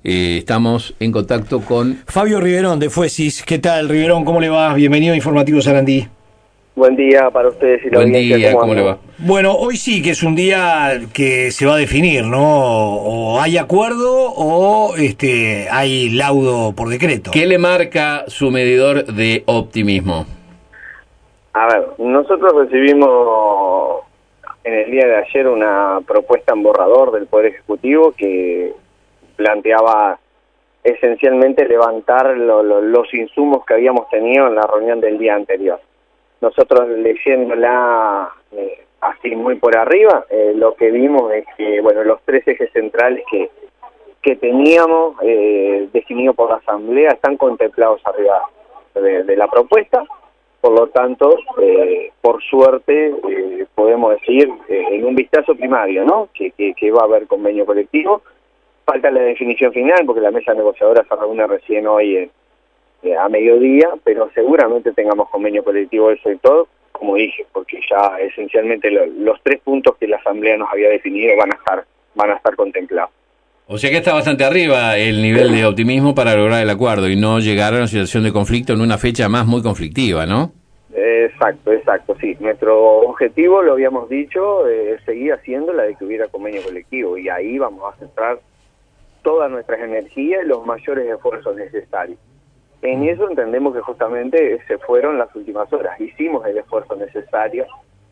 Estamos en contacto con Fabio Riverón de Fuesis. ¿Qué tal, Riverón? ¿Cómo le va? Bienvenido a Informativo Sarandí. Buen día para ustedes y la audiencia. Buen día, ¿cómo le va? Bueno, hoy sí que es un día que se va a definir, ¿no? O hay acuerdo o hay laudo por decreto. ¿Qué le marca su medidor de optimismo? A ver, nosotros recibimos en el día de ayer una propuesta en borrador del Poder Ejecutivo que planteaba esencialmente levantar los insumos que habíamos tenido en la reunión del día anterior. Nosotros leyéndola así muy por arriba, lo que vimos es que, bueno, los tres ejes centrales que teníamos definidos por la Asamblea están contemplados arriba de la propuesta. Por lo tanto, por suerte, podemos decir en un vistazo primario, ¿no? Que va a haber convenio colectivo. Falta la definición final porque la mesa negociadora se reúne recién hoy a mediodía, pero seguramente tengamos convenio colectivo del sector, como dije, porque ya esencialmente los tres puntos que la Asamblea nos había definido van a estar contemplados. O sea que está bastante arriba el nivel de optimismo para lograr el acuerdo y no llegar a una situación de conflicto en una fecha más muy conflictiva, ¿no? Exacto, sí. Nuestro objetivo, lo habíamos dicho, seguía siendo la de que hubiera convenio colectivo y ahí vamos a centrar todas nuestras energías y los mayores esfuerzos necesarios. En eso entendemos que justamente se fueron las últimas horas. Hicimos el esfuerzo necesario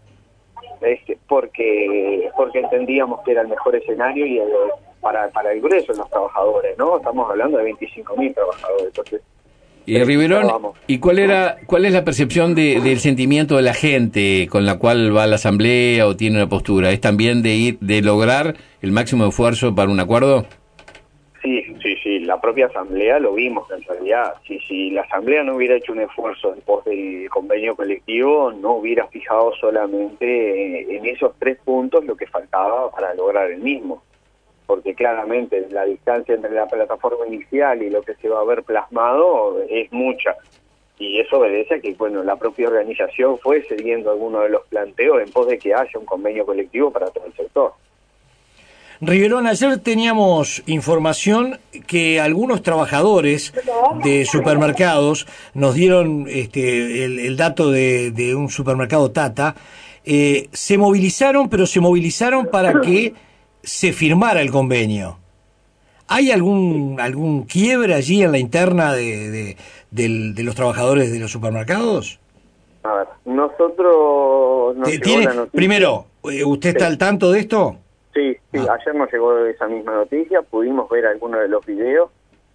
porque entendíamos que era el mejor escenario y para el grueso de los trabajadores, ¿no? Estamos hablando de 25.000 trabajadores. Entonces, Riverón, ¿y cuál es la percepción del sentimiento de la gente con la cual va a la Asamblea o tiene una postura? ¿Es también de lograr el máximo esfuerzo para un acuerdo? Sí, la propia Asamblea lo vimos, en realidad. Si la Asamblea no hubiera hecho un esfuerzo en pos del convenio colectivo, no hubiera fijado solamente en esos tres puntos lo que faltaba para lograr el mismo. Porque claramente la distancia entre la plataforma inicial y lo que se va a ver plasmado es mucha. Y eso obedece a que, bueno, la propia organización fue cediendo algunos de los planteos en pos de que haya un convenio colectivo para todo el sector. Riverón, ayer teníamos información que algunos trabajadores de supermercados nos dieron el dato de un supermercado Tata, se movilizaron para que se firmara el convenio. ¿Hay algún quiebre allí en la interna de los trabajadores de los supermercados? A ver, nosotros nos llegó la noticia. Primero, ¿usted está al tanto de esto? Sí, ayer nos llegó esa misma noticia, pudimos ver algunos de los videos.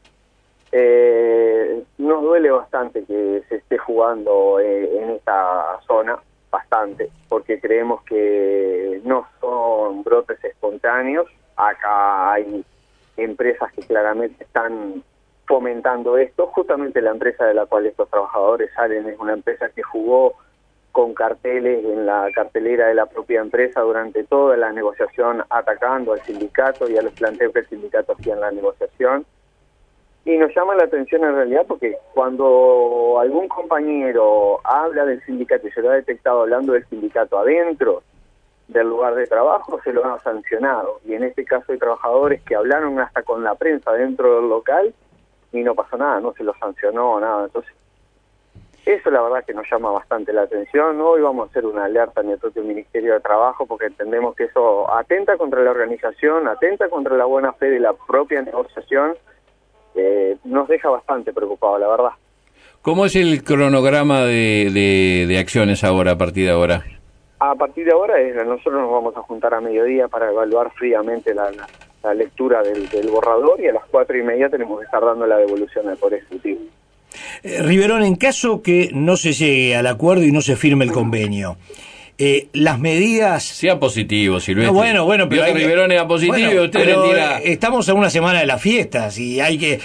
Nos duele bastante que se esté jugando en esta zona, bastante, porque creemos que no son brotes espontáneos. Acá hay empresas que claramente están fomentando esto. Justamente la empresa de la cual estos trabajadores salen es una empresa que jugó con carteles en la cartelera de la propia empresa durante toda la negociación, atacando al sindicato y a los planteos que el sindicato hacía en la negociación. Y nos llama la atención en realidad porque cuando algún compañero habla del sindicato y se lo ha detectado hablando del sindicato adentro del lugar de trabajo, se lo han sancionado. Y en este caso hay trabajadores que hablaron hasta con la prensa dentro del local y no pasó nada, no se los sancionó, nada. Entonces, eso la verdad que nos llama bastante la atención. Hoy vamos a hacer una alerta en el propio Ministerio de Trabajo porque entendemos que eso atenta contra la organización, atenta contra la buena fe de la propia negociación. Nos deja bastante preocupados, la verdad. ¿Cómo es el cronograma de acciones ahora, a partir de ahora? A partir de ahora nosotros nos vamos a juntar a mediodía para evaluar fríamente la lectura del borrador y a las 4:30 tenemos que estar dando la devolución al Poder Ejecutivo. Riverón, en caso que no se llegue al acuerdo y no se firme el convenio, las medidas... Sea positivo, Silvestre. No, bueno, pero... Riverón era positivo y usted le tira... Estamos a una semana de las fiestas y hay que,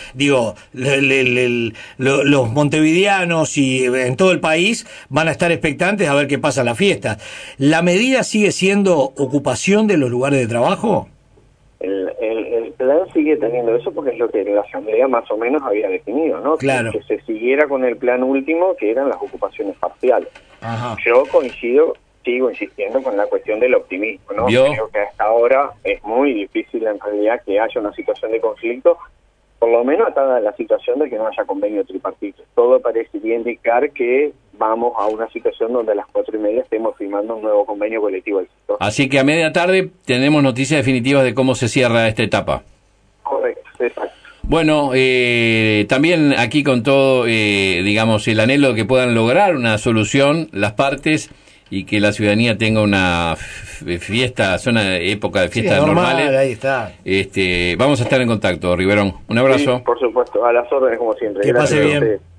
los montevideanos y en todo el país van a estar expectantes a ver qué pasa en la fiesta. ¿La medida sigue siendo ocupación de los lugares de trabajo? El plan sigue teniendo eso porque es lo que la Asamblea más o menos había definido, ¿no? Claro. Que se siguiera con el plan último, que eran las ocupaciones parciales. Ajá. Yo sigo insistiendo con la cuestión del optimismo, ¿no? ¿Vio? Creo que hasta ahora es muy difícil en realidad que haya una situación de conflicto por lo menos hasta la situación de que no haya convenio tripartito. Todo parecería indicar que vamos a una situación donde a las 4:30 estemos firmando un nuevo convenio colectivo del sector. Así que a media tarde tenemos noticias definitivas de cómo se cierra esta etapa. Correcto, exacto. Bueno, también aquí con todo, digamos, el anhelo de que puedan lograr una solución las partes y que la ciudadanía tenga una fiesta, época de fiestas normales. Ahí está. Vamos a estar en contacto, Riverón. Un abrazo. Sí, por supuesto, a las órdenes como siempre. Que pase bien.